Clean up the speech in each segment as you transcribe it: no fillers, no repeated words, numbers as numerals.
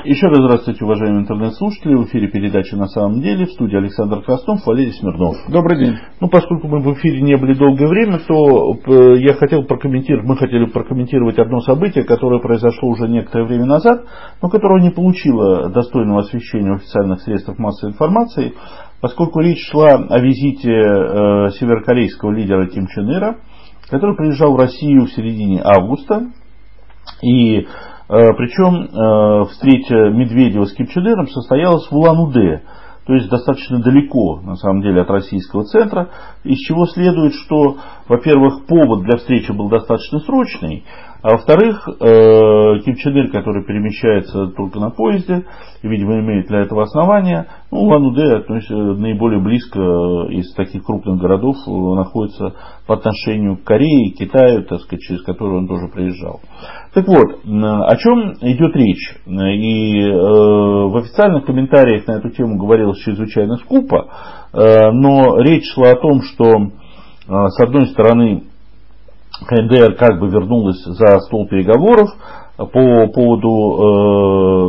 Еще раз здравствуйте, уважаемые интернет-слушатели. В эфире передача «На самом деле». В студии Александр Краснов, Валерий Смирнов. Добрый день. Поскольку мы в эфире не были долгое время, то мы хотели прокомментировать одно событие, которое произошло уже некоторое время назад, но которое не получило достойного освещения в официальных средствах массовой информации, поскольку речь шла о визите северокорейского лидера Ким Чен Ира, который приезжал в Россию в середине августа. И причем встреча Медведева с Ким Чен Иром состоялась в Улан-Удэ, то есть достаточно далеко, на самом деле, от российского центра, из чего следует, что, во-первых, повод для встречи был достаточно срочный, а во-вторых, Ким Чен Ир, который перемещается только на поезде, и, видимо, имеет для этого основания, Улан-Удэ наиболее близко из таких крупных городов находится по отношению к Корее, Китаю, так сказать, через который он тоже приезжал. Так вот, о чем идет речь? И в официальных комментариях на эту тему говорилось чрезвычайно скупо, но речь шла о том, что, с одной стороны, КНДР как бы вернулась за стол переговоров по поводу,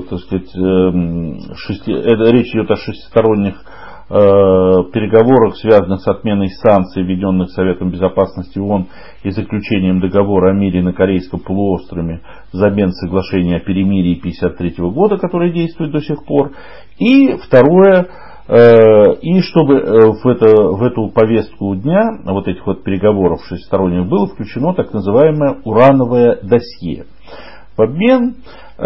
речь идет о шестисторонних переговорах, связанных с отменой санкций, введенных Советом Безопасности ООН, и заключением договора о мире на Корейском полуострове взамен соглашения о перемирии 1953 года, которое действует до сих пор. И второе, и чтобы в эту повестку дня, вот этих вот переговоров шестисторонних, было включено так называемое урановое досье. В обмен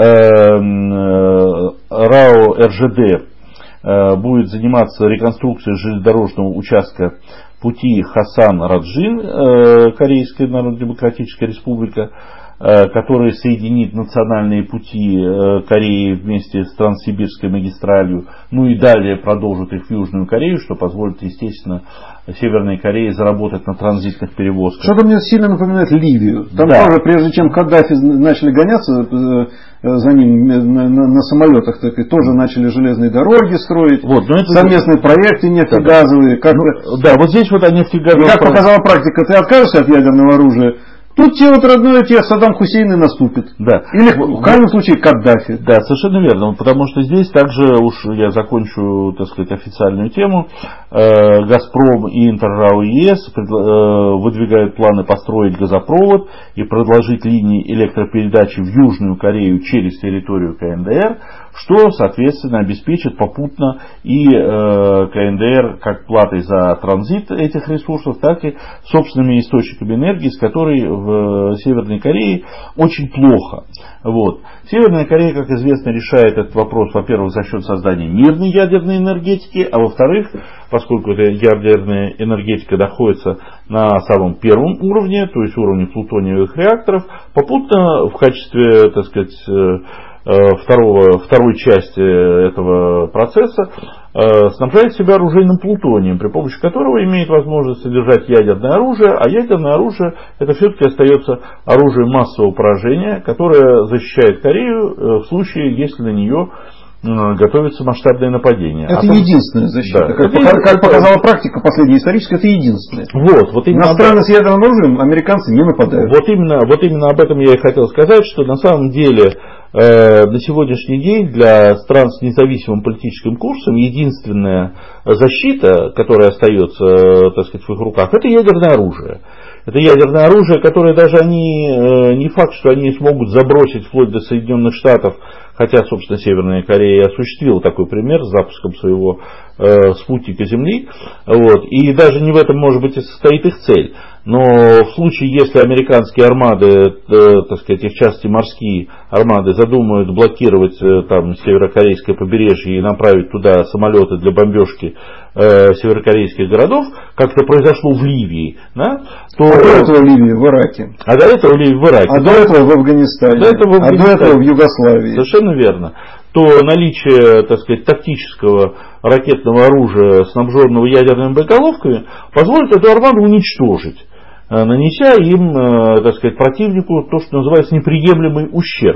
РАО РЖД будет заниматься реконструкцией железнодорожного участка пути Хасан-Раджин, Корейская Народно-Демократическая Республика, который соединит национальные пути Кореи вместе с Транссибирской магистралью, и далее продолжит их в Южную Корею, что позволит, естественно, Северной Корее заработать на транзитных перевозках. Что-то мне сильно напоминает Ливию. Там тоже, прежде чем Каддафи начали гоняться за ним на самолетах, так и тоже начали железные дороги строить, совместные проекты нефтегазовые. Вот здесь вот о нефтегазовых. Как показала практика, ты откажешься от ядерного оружия, тут родное тебе Саддам Хусейн и наступит. Да. Или в крайнем случае Каддафи. Да, совершенно верно. Потому что здесь также, уж я закончу, официальную тему, Газпром и Интеррао ЕС выдвигают планы построить газопровод и продолжить линии электропередачи в Южную Корею через территорию КНДР, что, соответственно, обеспечит попутно и КНДР как платой за транзит этих ресурсов, так и собственными источниками энергии, с которой в Северной Корее очень плохо. Северная Корея, как известно, решает этот вопрос, во-первых, за счет создания мирной ядерной энергетики, а во-вторых, поскольку эта ядерная энергетика находится на самом первом уровне, то есть уровне плутониевых реакторов, попутно в качестве, второй части этого процесса снабжает себя оружейным плутонием, при помощи которого имеет возможность содержать ядерное оружие, а ядерное оружие это все-таки остается оружием массового поражения, которое защищает Корею в случае, если на нее готовится масштабное нападение. Это единственная защита. Да, как показала практика последняя историческая, это единственное. Именно на страны с ядерным оружием американцы не нападают. Вот именно об этом я и хотел сказать, что на самом деле на сегодняшний день для стран с независимым политическим курсом единственная защита, которая остается, в их руках, это ядерное оружие. Это ядерное оружие, которое даже не факт, что они смогут забросить вплоть до Соединенных Штатов, хотя, собственно, Северная Корея осуществила такой пример с запуском своего спутника Земли. И даже не в этом, может быть, и состоит их цель. Но в случае, если американские армады, и в частности морские армады, задумают блокировать северокорейское побережье и направить туда самолеты для бомбежки северокорейских городов, как это произошло в Ливии, то... А до этого в Ливии, в Ираке. А до этого в Ливии, в Ираке. А до этого в Афганистане. А до этого в Югославии. Совершенно верно. То наличие, тактического ракетного оружия, снабженного ядерными боеголовками, позволит эту армаду уничтожить, нанеся им, противнику то, что называется неприемлемый ущерб.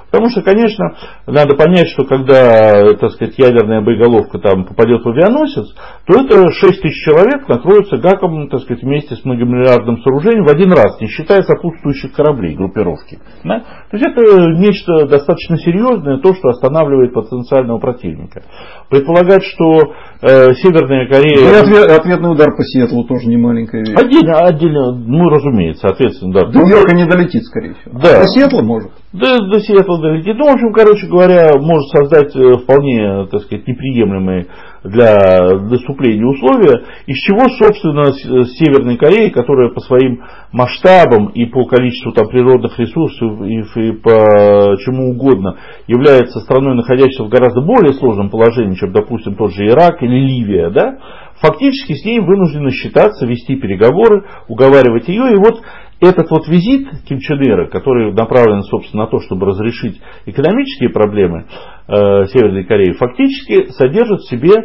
Потому что, конечно, надо понять, что когда, так сказать, ядерная боеголовка там попадет в авианосец, то это 6 тысяч человек накроются гаком, так сказать, вместе с многомиллиардным сооружением в один раз, не считая сопутствующих кораблей, группировки. Да? То есть это нечто достаточно серьезное, то, что останавливает потенциального противника. Предполагать, что Северная Корея... И ответный удар по Сиэтлу тоже не маленькая вещь. Отдельно, ну, разумеется, соответственно, да. До Нью-Йорка не долетит, скорее всего. Да. А до Сиэтла может. До Сиэтла долетит. Ну, в общем, короче говоря, может создать вполне, так сказать, неприемлемые для наступления условия, из чего, собственно, Северная Корея, которая по своим масштабам и по количеству там природных ресурсов и по чему угодно является страной, находящейся в гораздо более сложном положении, чем, допустим, тот же Ирак или Ливия, да, фактически с ней вынуждены считаться, вести переговоры, уговаривать ее. И вот этот вот визит Ким Чен Ира, который направлен, собственно, на то, чтобы разрешить экономические проблемы Северной Кореи, фактически содержал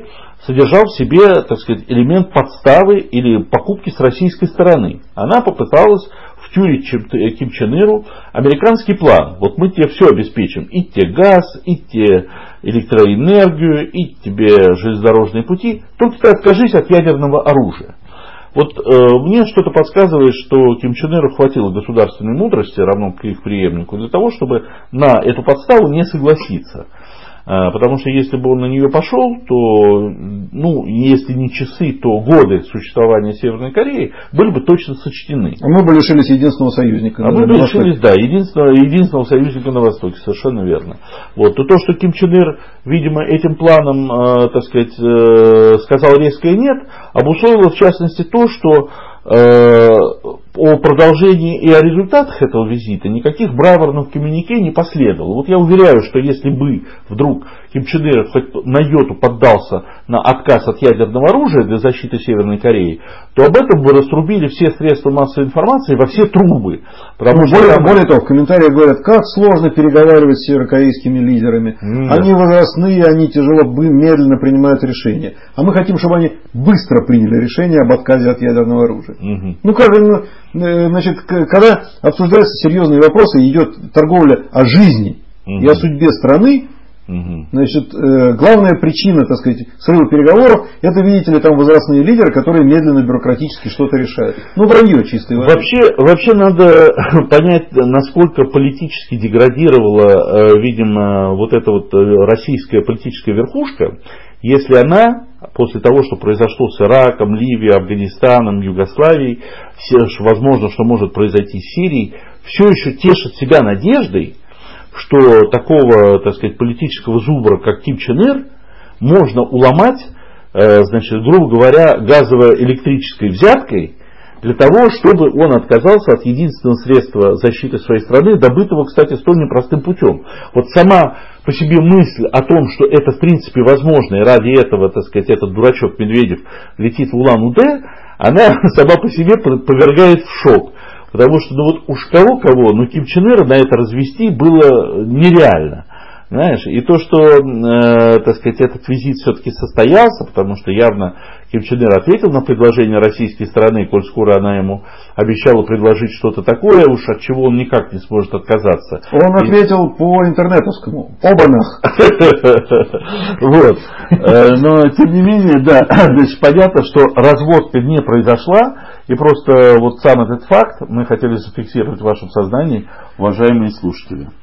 в себе, так сказать, элемент подставы или покупки с российской стороны. Она попыталась втюрить Ким Чен Иру американский план. Вот мы тебе все обеспечим. И тебе газ, и тебе электроэнергию, и тебе железнодорожные пути. Только ты откажись от ядерного оружия. Вот мне что-то подсказывает, что Ким Чен Иру хватило государственной мудрости, равно к их преемнику, для того, чтобы на эту подставу не согласиться. Потому что если бы он на нее пошел, то, ну, если не часы, то годы существования Северной Кореи были бы точно сочтены. А мы бы лишились единственного союзника. А мы бы лишились, да, единственного союзника на Востоке, совершенно верно. Вот. И то, что Ким Чен Ир, видимо, этим планом, так сказать, сказал резкое нет, обусловило в частности то, что о продолжении и о результатах этого визита никаких бравурных коммюнике не последовало. Вот я уверяю, что если бы вдруг Ким Чен Ир хоть на йоту поддался на отказ от ядерного оружия для защиты Северной Кореи, то об этом бы раструбили все средства массовой информации во все трубы. Более того, в комментариях говорят, как сложно переговаривать с северокорейскими лидерами. Они возрастные, они тяжело, медленно принимают решения. А мы хотим, чтобы они быстро приняли решение об отказе от ядерного оружия. Ну как же, значит, когда обсуждаются серьезные вопросы, идет торговля о жизни и о судьбе страны, значит, главная причина, так сказать, срыва переговоров, это, видите ли, там возрастные лидеры, которые медленно бюрократически что-то решают. Ну, вранье чистое. Вообще надо понять, насколько политически деградировала, видимо, вот эта вот российская политическая верхушка, если она, после того, что произошло с Ираком, Ливией, Афганистаном, Югославией, возможно, что может произойти с Сирией, все еще тешит себя надеждой, что такого, так сказать, политического зубра, как Ким Чен Ир, можно уломать, значит, грубо говоря, газово-электрической взяткой, для того, чтобы он отказался от единственного средства защиты своей страны, добытого, кстати, столь непростым путем. Вот сама по себе мысль о том, что это в принципе возможно, и ради этого, так сказать, этот дурачок Медведев летит в Улан-Удэ, она сама по себе повергает в шок. Потому что, ну вот уж кого-кого, но Ким Чен Ира на это развести было нереально. Знаешь, и то, что, так сказать, этот визит все-таки состоялся, потому что явно Ким Чен Ир ответил на предложение российской стороны, коль скоро она ему обещала предложить что-то такое, уж от чего он никак не сможет отказаться. Он ответил по интернетовскому. Оба-нах. Вот. Но, тем не менее, да, значит, понятно, что разводка не произошла, и просто вот сам этот факт мы хотели зафиксировать в вашем сознании, уважаемые слушатели.